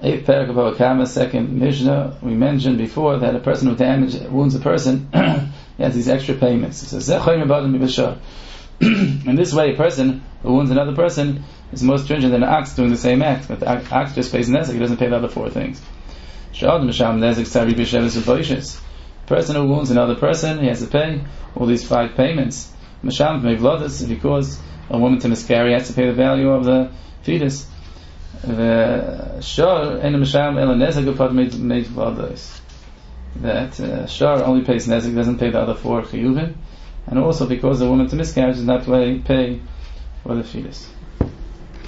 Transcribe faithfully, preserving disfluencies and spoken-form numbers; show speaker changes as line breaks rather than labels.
Eighth paragraph, Kama, second Mishnah. We mentioned before that a person who damage wounds a person, he has these extra payments. It says, in this way, a person who wounds another person is more stringent than an ox doing the same act. But the ox just pays nezek; he doesn't pay the other four things. A person who wounds another person, he has to pay all these five payments. If he caused a woman to miscarry, he has to pay the value of the fetus. That uh, Shar only pays nezek, doesn't pay the other four chiyuvin, and also because the woman to miscarriage does not pay, pay for the fetus.